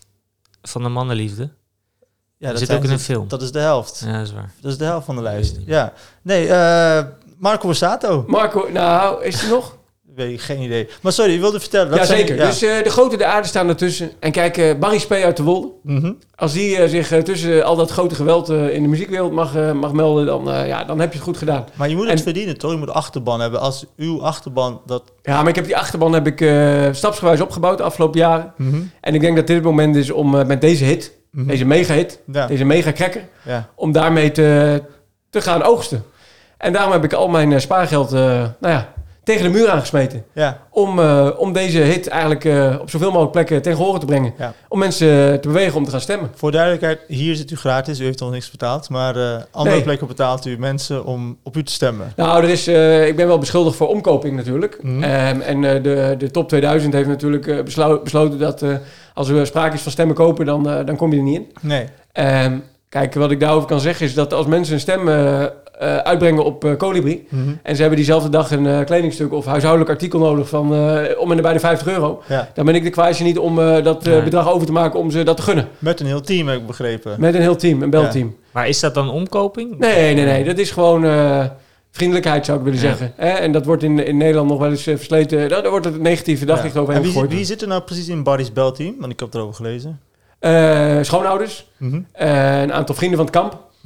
van de mannenliefde? Ja, dat zit ook in een film. Dat is de helft. Ja, dat is waar. Dat is de helft van de lijst. Ja. Nee, uh, Marco Borsato. Marco, nou, is hij nog? Weet ik, geen idee. Maar sorry, je wilde vertellen. Dat ja, zijn, zeker. Ja. Dus uh, de grote de aarde staan ertussen. En kijk, uh, Barry Spee uit Terwolde. Mm-hmm. Als die uh, zich uh, tussen al dat grote geweld uh, in de muziekwereld mag, uh, mag melden, dan, uh, ja, dan heb je het goed gedaan. Maar je moet het en, verdienen, toch? Je moet achterban hebben. Als uw achterban dat... Ja, maar ik heb die achterban heb ik uh, stapsgewijs opgebouwd de afgelopen jaren. Mm-hmm. En ik denk dat dit het moment is om uh, met deze hit, mm-hmm. deze mega-hit, ja. deze mega-cracker, ja. om daarmee te, te gaan oogsten. En daarom heb ik al mijn uh, spaargeld, uh, nou ja... tegen de muur aangesmeten. Ja. Om, uh, om deze hit eigenlijk uh, op zoveel mogelijk plekken ten gehore te brengen. Ja. Om mensen uh, te bewegen om te gaan stemmen. Voor duidelijkheid, hier zit u gratis. U heeft al niks betaald. Maar uh, andere nee. plekken betaalt u mensen om op u te stemmen. Nou, er is, uh, ik ben wel beschuldigd voor omkoping natuurlijk. Mm-hmm. Um, en uh, de, de top tweeduizend heeft natuurlijk uh, beslo- besloten dat uh, als er sprake is van stemmen kopen, dan, uh, dan kom je er niet in. Nee. Um, kijk, wat ik daarover kan zeggen is dat als mensen een stem... Uh, Uh, uitbrengen op uh, Colibri. Mm-hmm. En ze hebben diezelfde dag een uh, kledingstuk of huishoudelijk artikel nodig van uh, om en nabij de vijftig euro. Ja. Dan ben ik de kwijtje niet om uh, dat uh, nee. bedrag over te maken om ze dat te gunnen. Met een heel team, heb ik begrepen. Met een heel team, een belteam. Ja. Maar is dat dan omkoping? Nee, nee, nee. Dat is gewoon uh, vriendelijkheid, zou ik willen ja. zeggen. Eh, en dat wordt in, in Nederland nog wel eens uh, versleten. Daar wordt het negatieve daglicht ja. overheen gegooid. Wie, wie zit er nou precies in Barry's belteam? Want ik heb erover gelezen. Uh, schoonouders. Mm-hmm. Uh, een aantal vrienden van het kamp.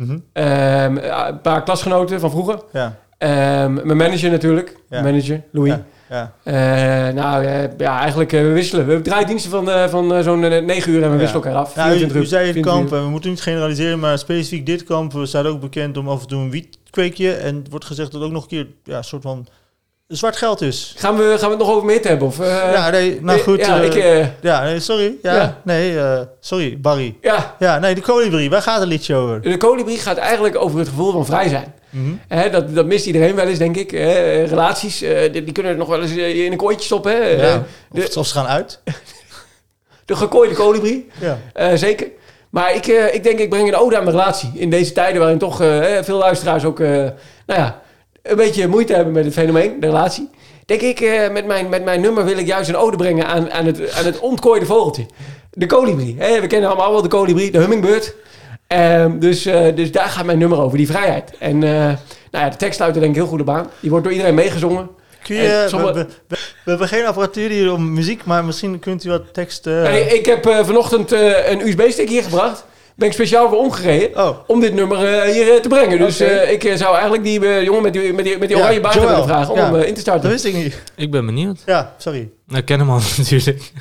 Mm-hmm. Um, een paar klasgenoten van vroeger. Ja. Um, mijn manager natuurlijk. Ja. Mijn manager, Louis. Ja. Ja. Uh, nou uh, ja, eigenlijk uh, we wisselen. We hebben draaidiensten van, uh, van uh, zo'n uh, negen uur en we ja. wisselen elkaar af. Nou, u, u zei het kamp, we moeten niet generaliseren, maar specifiek dit kamp staat ook bekend om af en toe een wietkweekje. En het wordt gezegd dat het ook nog een keer ja, een soort van zwart geld is. Gaan we, gaan we het nog over meer hebben? Of, uh, ja, nee, nou goed. Ja, uh, ik, uh, ja nee, sorry. Ja, ja. Nee, uh, sorry, Barry. Ja. Ja, nee, de kolibrie, waar gaat het liedje over? De kolibrie gaat eigenlijk over het gevoel van vrij zijn. Mm-hmm. He, dat, dat mist iedereen wel eens, denk ik. He, relaties, uh, die, die kunnen nog wel eens in een kooitje stoppen. Hè. Ja, de, of ze gaan uit. De gekooide kolibrie, ja. uh, zeker. Maar ik, uh, ik denk, ik breng een ode aan mijn relatie. In deze tijden waarin toch uh, veel luisteraars ook... Uh, nou ja, een beetje moeite hebben met het fenomeen, de relatie. Denk ik, uh, met, mijn, met mijn nummer wil ik juist een ode brengen aan, aan, het, aan het ontkooide vogeltje. De kolibrie. Hè? We kennen allemaal wel de kolibrie, de hummingbird. Um, dus, uh, dus daar gaat mijn nummer over, die vrijheid. En uh, nou ja, de tekst sluit er denk ik heel goed op aan. Die wordt door iedereen meegezongen. Kun je, sommige... we, we, we hebben geen apparatuur hier om muziek, maar misschien kunt u wat tekst... Uh... Nee, ik heb uh, vanochtend uh, een U S B-stick hier gebracht. Ben ik speciaal voor omgereden oh. om dit nummer uh, hier uh, te brengen. Dus okay. uh, ik uh, zou eigenlijk die uh, jongen met die, met die, met die ja, oranje baard willen vragen om ja. hem uh, in te starten. Dat wist ik niet. Ik ben benieuwd. Ja, sorry. Ik ken hem al natuurlijk.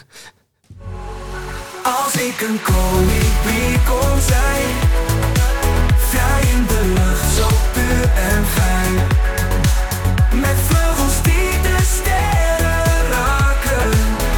Als ik een kolibrie kon zijn, vrij in de lucht, zo puur en fijn. Met vleugels die de sterren raken,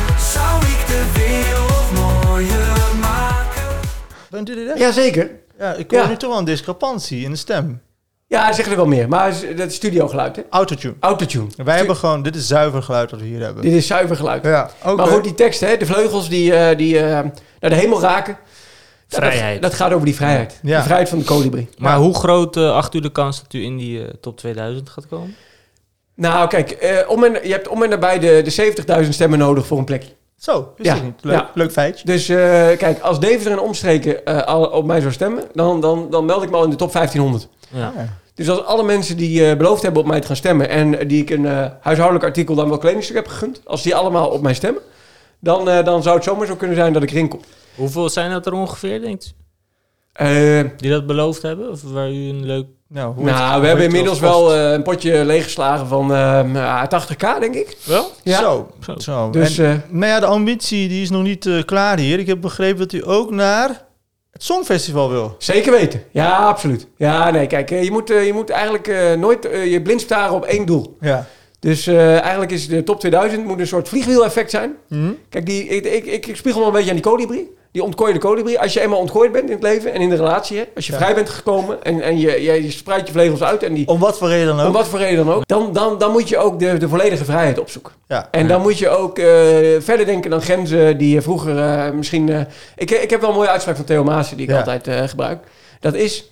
zou ik de wereld mooier maken. Bent u dit? Jazeker. Ja, ik hoor ja. nu toch wel een discrepantie in de stem. Ja, zeg er wel meer. Maar dat is studiogeluid, hè? Autotune. Autotune. Wij Stu- hebben gewoon... Dit is zuiver geluid wat we hier hebben. Dit is zuiver geluid. Ja, okay. Maar goed, die tekst, hè? De vleugels die, uh, die uh, naar de hemel raken. Vrijheid. Dat, dat gaat over die vrijheid. Ja. De vrijheid van de kolibrie. Maar ja. hoe groot uh, acht u de kans dat u in die uh, top tweeduizend gaat komen? Nou, kijk. Uh, om en, je hebt om en nabij de, de zeventigduizend stemmen nodig voor een plekje. Zo, is ja. dat niet. Leuk, ja. leuk feitje. Dus uh, kijk, als Deventer en omstreken uh, al op mij zou stemmen, dan, dan, dan meld ik me al in de top vijftienhonderd. Ja. Ja. Dus als alle mensen die uh, beloofd hebben op mij te gaan stemmen en die ik een uh, huishoudelijk artikel dan wel kledingstuk heb gegund, als die allemaal op mij stemmen, dan, uh, dan zou het zomaar zo kunnen zijn dat ik erin kom. Hoeveel zijn dat er ongeveer, denkt u? Uh, die dat beloofd hebben? Of waar u een leuk... Nou, hoe nou het, we hebben inmiddels wel uh, een potje leeggeslagen van uh, tachtig k, denk ik. Wel? Ja. Zo. Zo. Zo. Dus, en, uh, nou ja, de ambitie die is nog niet uh, klaar hier. Ik heb begrepen dat u ook naar het Songfestival wil. Zeker weten. Ja, absoluut. Ja, nee, kijk, je moet, uh, je moet eigenlijk uh, nooit uh, je blind staren op één doel. Ja. Dus uh, eigenlijk is de top tweeduizend moet een soort vliegwiel-effect zijn. Mm-hmm. Kijk, die, ik, ik, ik, ik spiegel wel een beetje aan die kolibrie. Die ontkooide kolibrie. Als je eenmaal ontkooid bent in het leven en in de relatie, hè, als je ja. vrij bent gekomen en, en je, je, je spreidt je vleugels uit. En die, om wat voor reden dan ook. Om wat voor reden dan ook. Dan, dan, dan moet je ook de, de volledige vrijheid opzoeken. Ja. En ja. dan moet je ook uh, verder denken dan grenzen die je vroeger uh, misschien... Uh, ik, ik heb wel een mooie uitspraak van Theo Maassen die ik ja. altijd uh, gebruik. Dat is,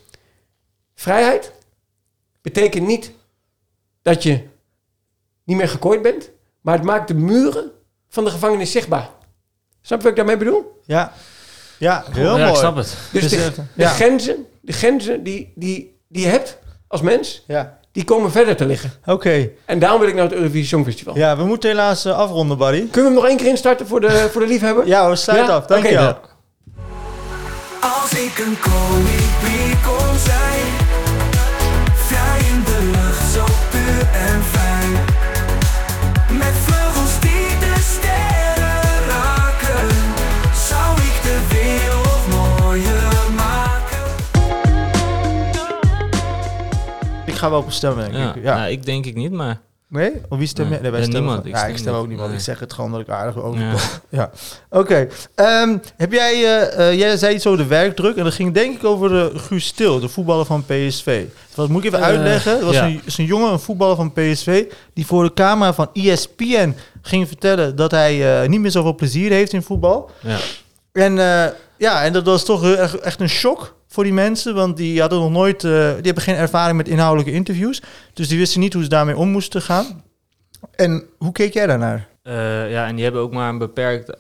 vrijheid betekent niet dat je niet meer gekooid bent, maar het maakt de muren van de gevangenis zichtbaar. Snap je wat ik daarmee bedoel? Ja, ja heel ja, mooi. Ik snap het. Dus de, de ja. grenzen, de grenzen die, die, die je hebt als mens, ja. die komen verder te liggen. Oké. Okay. En daarom wil ik naar het Eurovisie Songfestival. Ja, we moeten helaas uh, afronden, Barry. Kunnen we hem nog één keer instarten voor de, voor de liefhebber? Ja, we sluiten ja? af. Dank okay. je wel. Als ik een kolibrie kon zijn, vrij in de lucht, zo puur en fijn. Met vleugels die de sterren raken, zou ik de wereld mooier maken. Ik ga wel op stemmen, denk ja. ik. Ja, nou, ik denk ik niet, maar... Nee? Of wie stemt? Nee, nee, wij stemmen niemand. Ik ja, stem ik stem ook niemand. Nee. Ik zeg het gewoon dat ik aardig overkom. Ja. ja. Oké. Okay. Um, heb jij... Uh, uh, jij zei iets over de werkdruk. En dat ging denk ik over uh, Guus Til, de voetballer van P S V. Dat moet ik even uh, uitleggen. Het was ja. een, een jongen, een voetballer van P S V... die voor de camera van E S P N ging vertellen... dat hij uh, niet meer zoveel plezier heeft in voetbal. Ja. En, uh, ja, en dat was toch uh, echt, echt een shock... voor die mensen, want die hadden nog nooit... Uh, die hebben geen ervaring met inhoudelijke interviews. Dus die wisten niet hoe ze daarmee om moesten gaan. En hoe keek jij daarnaar? Uh, ja, en die hebben ook maar een beperkt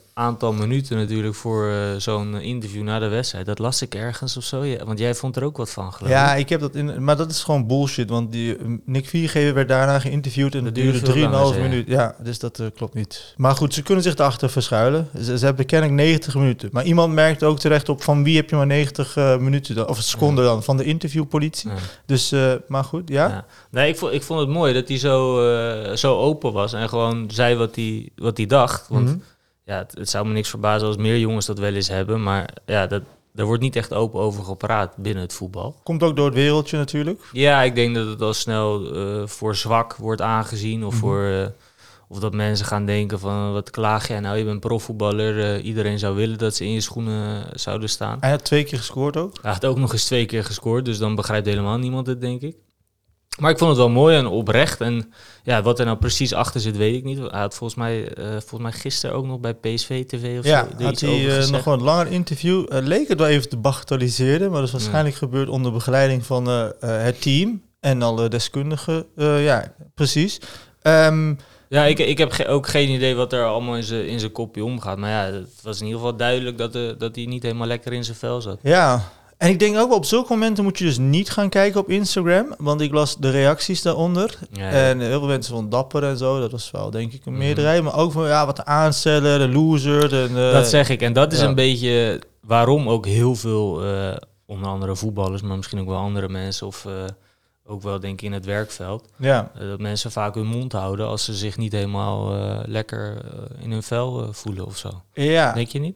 aantal minuten natuurlijk voor uh, zo'n interview na de wedstrijd. Dat las ik ergens of zo. Ja, want jij vond er ook wat van, geloof ik. Ja, ik heb dat in, maar dat is gewoon bullshit. Want die Nick Viergever werd daarna geïnterviewd en dat duurde drieënhalf minuten. Ja, dus dat uh, klopt niet. Maar goed, ze kunnen zich erachter verschuilen. Ze, ze hebben kennelijk negentig minuten. Maar iemand merkt ook terecht op van wie heb je maar negentig uh, minuten dan, of seconden dan, van de interviewpolitie. Ja. Dus, uh, maar goed, ja. ja. Nee, ik vond, ik vond het mooi dat hij zo, uh, zo open was en gewoon zei wat hij, wat hij dacht. Want mm-hmm. ja, het, het zou me niks verbazen als meer jongens dat wel eens hebben. Maar ja, dat, er wordt niet echt open over gepraat binnen het voetbal. Komt ook door het wereldje natuurlijk. Ja, ik denk dat het al snel uh, voor zwak wordt aangezien. Of, mm-hmm. voor, uh, of dat mensen gaan denken van, wat klaag jij nou? Je bent profvoetballer. Uh, iedereen zou willen dat ze in je schoenen zouden staan. Hij had twee keer gescoord ook. Hij had ook nog eens twee keer gescoord. Dus dan begrijpt helemaal niemand het, denk ik. Maar ik vond het wel mooi en oprecht. En ja, wat er nou precies achter zit, weet ik niet. Hij had volgens mij, uh, volgens mij gisteren ook nog bij P S V T V of ja, zo. Ja, had hij uh, nog wel een langer interview. Uh, leek het wel even te bagatelliseren. Maar dat is waarschijnlijk ja. gebeurd onder begeleiding van uh, uh, het team. En alle deskundigen. Uh, ja, precies. Um, ja, ik, ik heb ge- ook geen idee wat er allemaal in zijn in zijn kopje omgaat. Maar ja, het was in ieder geval duidelijk dat, uh, dat hij niet helemaal lekker in zijn vel zat. Ja. En ik denk ook wel, op zulke momenten moet je dus niet gaan kijken op Instagram. Want ik las de reacties daaronder. Ja, ja. En heel veel mensen van dapper en zo. Dat was wel, denk ik, een meerderheid. Maar ook van, ja, wat de aansteller, de loser. En, uh, dat zeg ik. En dat is ja. een beetje waarom ook heel veel, uh, onder andere voetballers, maar misschien ook wel andere mensen, of uh, ook wel, denk ik, in het werkveld. Ja. Uh, dat mensen vaak hun mond houden als ze zich niet helemaal uh, lekker uh, in hun vel uh, voelen of zo. Ja. Denk je niet?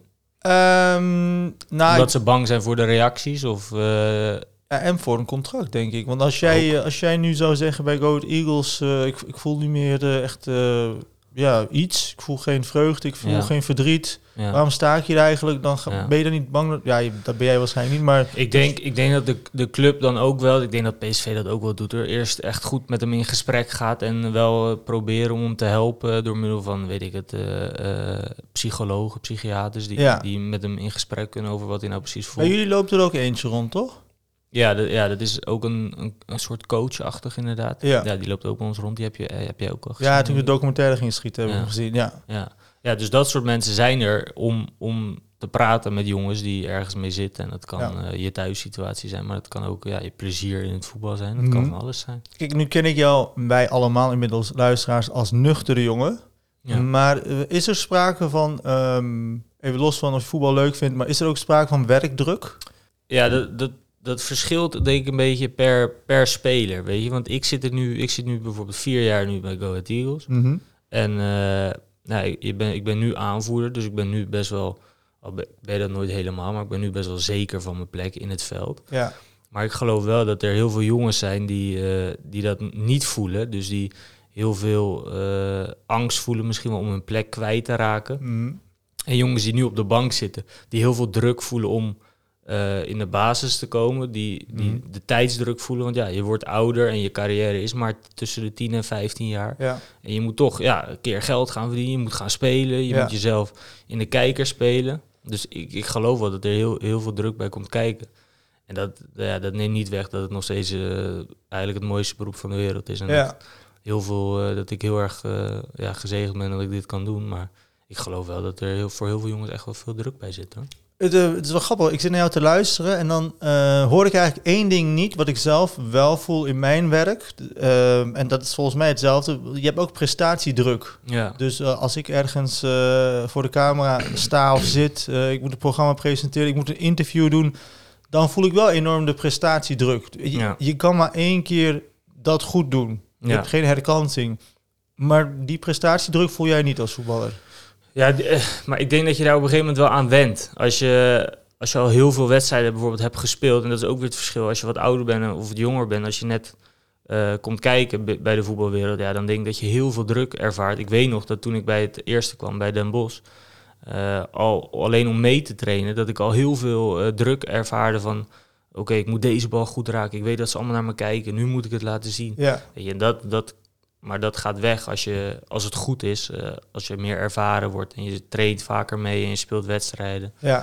Um, nou, Omdat ze bang zijn voor de reacties? Of, uh... ja, en voor een contract, denk ik. Want als jij, uh, als jij nu zou zeggen bij Go Ahead Eagles, uh, ik, ik voel niet meer uh, echt uh, ja, iets. Ik voel geen vreugde, ik voel ja. geen verdriet. Ja. Waarom sta ik hier eigenlijk? Dan ga, ja. ben je dan niet bang? Ja, je, dat ben jij waarschijnlijk niet. Maar ik denk, ik denk dat de, de club dan ook wel, ik denk dat P S V dat ook wel doet. Er eerst echt goed met hem in gesprek gaat en wel uh, proberen om hem te helpen door middel van, weet ik het, uh, uh, psychologen, psychiaters die, ja. die met hem in gesprek kunnen over wat hij nou precies voelt. Maar jullie lopen er ook eentje rond, toch? Ja, de, ja, dat is ook een, een, een soort coachachtig inderdaad. Ja. ja, die loopt ook bij ons rond. Die heb, je, heb jij ook al gezien. Ja, toen we de documentaire gingen schieten hebben ja. we gezien, ja. ja. Ja, dus dat soort mensen zijn er om, om te praten met jongens die ergens mee zitten. En dat kan ja. uh, je thuissituatie zijn, maar dat kan ook ja, je plezier in het voetbal zijn. Dat mm-hmm. kan van alles zijn. Kijk, nu ken ik jou, wij allemaal inmiddels luisteraars, als nuchtere jongen. Ja. Maar uh, is er sprake van, um, even los van of je voetbal leuk vindt, maar is er ook sprake van werkdruk? Ja, dat... dat Dat verschilt denk ik een beetje per, per speler, weet je. Want ik zit er nu, ik zit nu bijvoorbeeld vier jaar nu bij Go Ahead Eagles. Mm-hmm. En uh, nou, ik, ik, ben, ik ben nu aanvoerder, dus ik ben nu best wel, al ben je dat nooit helemaal, maar ik ben nu best wel zeker van mijn plek in het veld. Ja. Maar ik geloof wel dat er heel veel jongens zijn die, uh, die dat niet voelen. Dus die heel veel uh, angst voelen misschien wel om hun plek kwijt te raken. Mm-hmm. En jongens die nu op de bank zitten, die heel veel druk voelen om Uh, in de basis te komen, die, die mm. de tijdsdruk voelen. Want ja, je wordt ouder en je carrière is maar tussen de tien en vijftien jaar. Ja. En je moet toch ja, een keer geld gaan verdienen, je moet gaan spelen, je ja. moet jezelf in de kijker spelen. Dus ik, ik geloof wel dat er heel, heel veel druk bij komt kijken. En dat, ja, dat neemt niet weg dat het nog steeds uh, eigenlijk het mooiste beroep van de wereld is. En ja. dat, heel veel, uh, dat ik heel erg uh, ja, gezegend ben dat ik dit kan doen. Maar ik geloof wel dat er heel, voor heel veel jongens echt wel veel druk bij zit, hoor. Het, uh, het is wel grappig. Ik zit naar jou te luisteren en dan uh, hoor ik eigenlijk één ding niet wat ik zelf wel voel in mijn werk. Uh, en dat is volgens mij hetzelfde. Je hebt ook prestatiedruk. Ja. Dus uh, als ik ergens uh, voor de camera sta of zit, uh, ik moet een programma presenteren, ik moet een interview doen, dan voel ik wel enorm de prestatiedruk. Je, ja. je kan maar één keer dat goed doen. Je ja. hebt geen herkansing. Maar die prestatiedruk voel jij niet als voetballer. Ja, d- maar ik denk dat je daar op een gegeven moment wel aan went. Als je, als je al heel veel wedstrijden bijvoorbeeld hebt gespeeld, en dat is ook weer het verschil. Als je wat ouder bent of wat jonger bent, als je net uh, komt kijken b- bij de voetbalwereld, ja, dan denk ik dat je heel veel druk ervaart. Ik weet nog dat toen ik bij het eerste kwam, bij Den Bosch, uh, al alleen om mee te trainen, dat ik al heel veel uh, druk ervaarde van, oké, okay, ik moet deze bal goed raken. Ik weet dat ze allemaal naar me kijken. Nu moet ik het laten zien. Ja. Weet je, en dat... dat Maar dat gaat weg als, je, als het goed is, uh, als je meer ervaren wordt en je traint vaker mee en je speelt wedstrijden. Ja.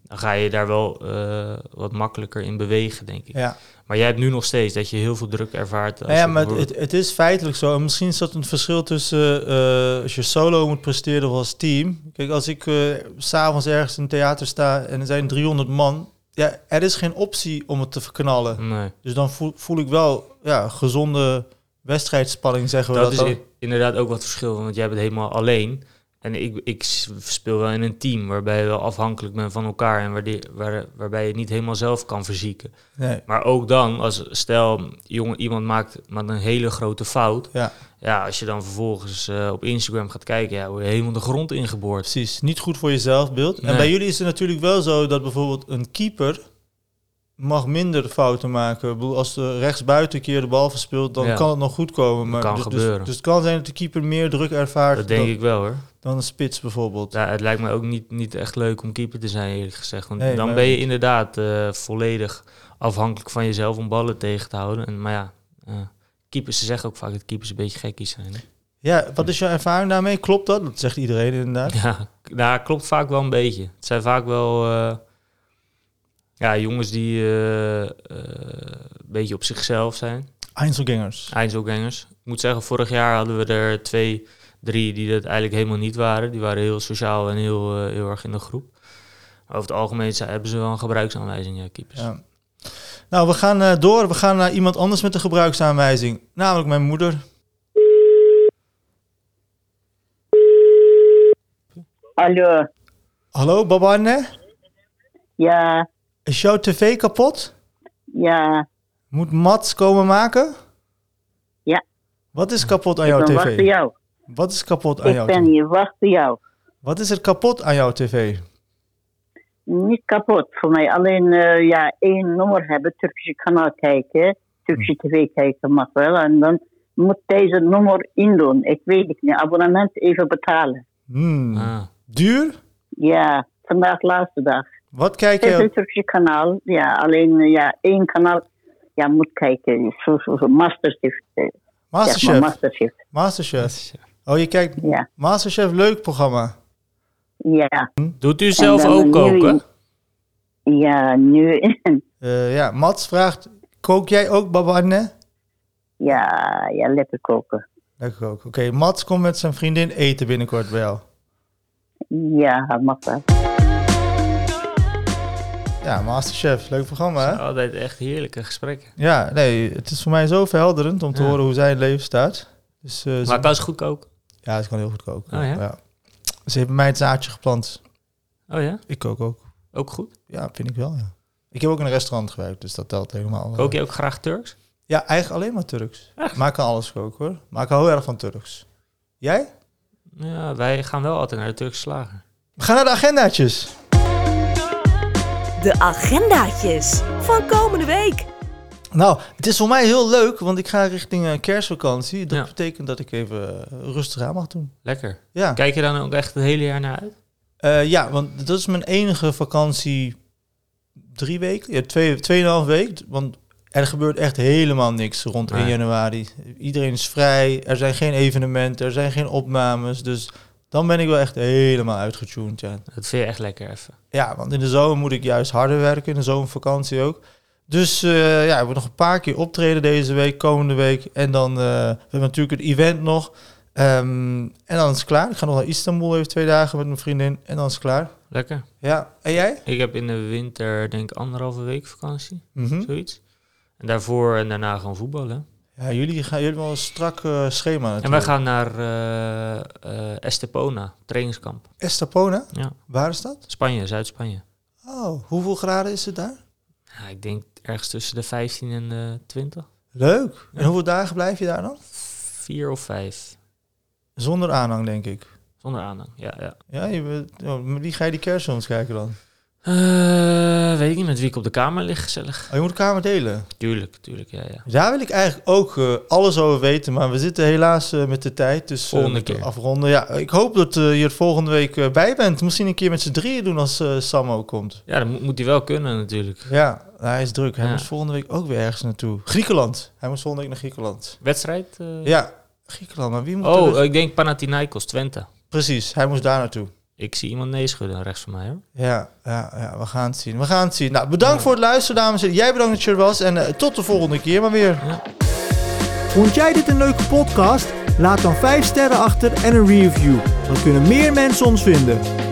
dan ga je daar wel uh, wat makkelijker in bewegen, denk ik. Ja. Maar jij hebt nu nog steeds dat je heel veel druk ervaart. Als ja, je maar het, het is feitelijk zo. En misschien is dat een verschil tussen uh, als je solo moet presteren of als team. Kijk, als ik uh, 's avonds ergens in een theater sta en er zijn driehonderd man... Ja, er is geen optie om het te verknallen. Nee. Dus dan voel, voel ik wel ja, gezonde wedstrijdspanning, zeggen we dat. Dat Dat is dan. inderdaad ook wat verschil, want jij bent helemaal alleen... En ik, ik speel wel in een team waarbij je wel afhankelijk bent van elkaar en waar die, waar, waarbij je het niet helemaal zelf kan verzieken. Nee. Maar ook dan, als stel jongen, iemand maakt, maakt een hele grote fout. Ja. Ja, als je dan vervolgens uh, op Instagram gaat kijken, ja, word je helemaal de grond ingeboord. Precies, niet goed voor je zelfbeeld. Nee. En bij jullie is het natuurlijk wel zo dat bijvoorbeeld een keeper mag minder fouten maken. Ik bedoel, als de rechtsbuiten een keer de bal verspeelt, dan ja. kan het nog goed komen. Maar kan dus, gebeuren. Dus, dus het kan zijn dat de keeper meer druk ervaart Dat denk dan, ik wel hoor. dan een spits bijvoorbeeld. Ja, het lijkt me ook niet, niet echt leuk om keeper te zijn, eerlijk gezegd. Want Nee, dan maar- ben je inderdaad uh, volledig afhankelijk van jezelf om ballen tegen te houden. En, maar ja, uh, keepers, ze zeggen ook vaak dat keepers een beetje gekkies zijn. Hè? Ja, wat is jouw ervaring daarmee? Klopt dat? Dat zegt iedereen inderdaad. Ja, nou, klopt vaak wel een beetje. Het zijn vaak wel uh, ja, jongens die uh, uh, een beetje op zichzelf zijn. Einzelgangers. Einzelgangers. Ik moet zeggen, vorig jaar hadden we er twee, drie die dat eigenlijk helemaal niet waren. Die waren heel sociaal en heel, uh, heel erg in de groep. Maar over het algemeen zijn, hebben ze wel een gebruiksaanwijzing, ja, keepers. Ja. Nou, we gaan uh, door. We gaan naar iemand anders met een gebruiksaanwijzing. Namelijk mijn moeder. Hallo, Hallo, Baba Anne? ja, Is jouw tv kapot? ja, Moet Mats komen maken? Ja. Wat is kapot aan ik jouw ben wachten tv? jou. Wat is kapot aan jouw Ik ben tv? hier, wachten jou. Wat is er kapot aan jouw tv? Niet kapot voor mij, alleen uh, ja, één nummer hebben, Turkse kanaal kijken, Turkse tv kijken mag wel. En dan moet deze nummer indoen. Ik weet het niet, abonnement even betalen. Hmm. Ah. Duur? Ja, vandaag laatste dag. Wat kijk Het is je? een Turkse kanaal, ja, alleen uh, ja, één kanaal, ja, moet kijken. Zo, zo, zo, Masterchef. uh, Zeg maar, Masterchef. Masterchef, Masterchef. Oh, je kijkt ja. Masterchef, leuk programma. Ja. Doet u zelf dan ook nu- koken? Ja, nu, Uh, ja, Mats vraagt, kook jij ook, Baba Anne? ja, ja, lekker koken. Lekker koken. Oké, okay, Mats komt met zijn vriendin eten binnenkort bij jou. Ja, mag wel. Ja, Masterchef, leuk programma, hè? Altijd echt heerlijke gesprekken. Ja, nee, het is voor mij zo verhelderend om te Ja. horen hoe zij in het leven staat. Dus, uh, ze... Maar kan ze goed koken? Ja, ze kan heel goed koken. Oh, ja? Ze heeft bij mij het zaadje geplant. Oh ja? Ik kook ook. Ook goed? Ja, vind ik wel, ja. Ik heb ook in een restaurant gewerkt, dus dat telt helemaal. Kook je ook graag Turks? Ja, eigenlijk alleen maar Turks. Echt? Maar ik kan alles koken, hoor. Maar ik hou heel erg van Turks. Jij? Ja, wij gaan wel altijd naar de Turkse slager. We gaan naar de agendaatjes. De agendaatjes van komende week. Nou, het is voor mij heel leuk, want ik ga richting uh, kerstvakantie. Dat Ja. betekent dat ik even uh, rustig aan mag doen. Lekker. Ja. Kijk je dan ook echt het hele jaar naar uit? Uh, ja, want dat is mijn enige vakantie. Drie weken? Ja, twee, tweeënhalf week. Want er gebeurt echt helemaal niks rond Nee. één januari. Iedereen is vrij. Er zijn geen evenementen. Er zijn geen opnames. Dus dan ben ik wel echt helemaal uitgetuned. Ja. Dat vind je echt lekker even. Ja, want in de zomer moet ik juist harder werken. In de zomervakantie ook. Dus uh, ja, we hebben nog een paar keer optreden deze week, komende week. En dan uh, we hebben natuurlijk het event nog. Um, en dan is het klaar. Ik ga nog naar Istanbul even twee dagen met mijn vriendin. En dan is het klaar. Lekker. Ja, en jij? Ik heb in de winter denk ik anderhalve week vakantie. Mm-hmm. Zoiets. En daarvoor en daarna gewoon voetballen. Ja, jullie gaan jullie wel een strak uh, schema natuurlijk. En wij gaan naar uh, uh, Estepona, trainingskamp. Estepona? Ja. Waar is dat? Spanje, Zuid-Spanje. Oh, hoeveel graden is het daar? Ja, ik denk ergens tussen de vijftien en de twintig. Leuk. Ja. En hoeveel dagen blijf je daar dan? Vier of vijf. Zonder aanhang, denk ik. Zonder aanhang, ja. ja. Ja, je, oh, met wie ga je die kerstfilms kijken dan? Uh, weet ik niet, met wie ik op de kamer lig, gezellig. Oh, je moet de kamer delen? Tuurlijk, tuurlijk, ja, ja. Daar wil ik eigenlijk ook uh, alles over weten, maar we zitten helaas uh, met de tijd, dus uh, volgende keer afronden. Ja, ik hoop dat uh, je er volgende week uh, bij bent. Misschien een keer met z'n drieën doen als uh, Sam ook komt. Ja, dat moet, moet hij wel kunnen natuurlijk. Ja, hij is druk. Hij ja. moet volgende week ook weer ergens naartoe. Griekenland. Hij moet volgende week naar Griekenland. Wedstrijd? Uh... Ja, Griekenland. Maar wie moet Oh, er... ik denk Panathinaikos, Twente. Precies, hij moest daar naartoe. Ik zie iemand nee schudden rechts van mij, hoor. Ja, ja, ja, we gaan het zien. We gaan het zien. Nou, bedankt ja. voor het luisteren, dames en heren. Jij bedankt dat je er was. En uh, tot de volgende keer maar weer. Ja. Vond jij dit een leuke podcast? Laat dan vijf sterren achter en een review. Dan kunnen meer mensen ons vinden.